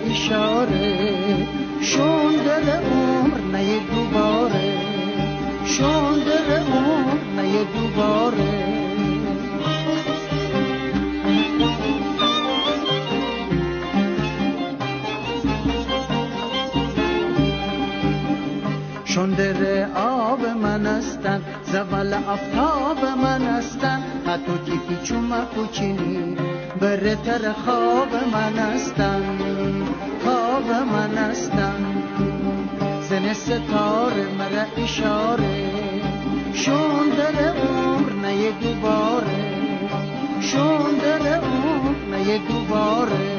اشاره شون دل عمر نه دوباره شون دل عمر نه دوباره شون در آب من هستن زوال آفتاب من هستن حتی که پیچوم کوچینی برتر خواب من هستن خواب من هستن زن ستاره مرا اشاره شون در عمر نه دوباره شون در عمر نه دوباره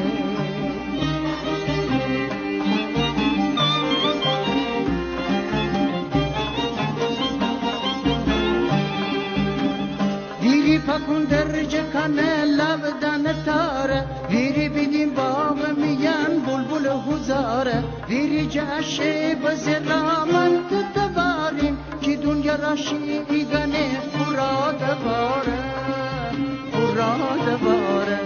پکن درجه کنه لبدن تاره ویری بیدیم باغ میان بلبل هزاره ویری جشه بزرامن تتباریم که دنیا راشی ایگانه فراد باره فراد باره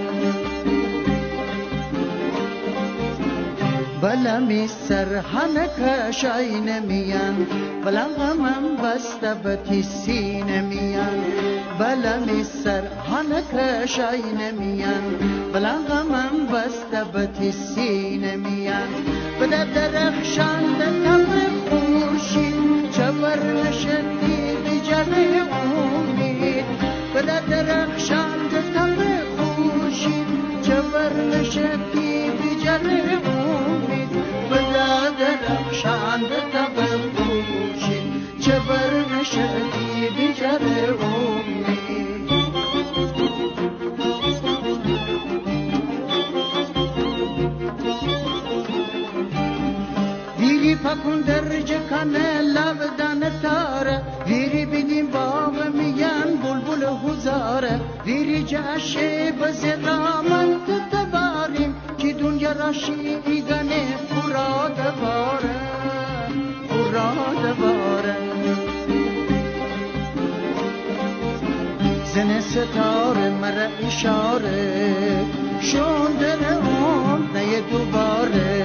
بلمی سرحنک شاین میان بلم غمم بسته بتی سینه میان بلمی سرحنک شاین میان بلم غمم بسته بتی سینه میان بده درخشان تبر خورشید چبر نشدی بجره امید بده درخشان تبر خورشید چبر نشدی بجره امید بده درخشان تبر خورشید چبر نشدی بجره امید ویری پکن درجه کنه لبدن تاره ویری بیدیم باغ میان بلبل هزاره ویری جشه بزرامن تتباریم که دنیا راشی ایگانه فراد باره فراد باره زن ستاره مرا اشاره شون دل عمر نه دوباره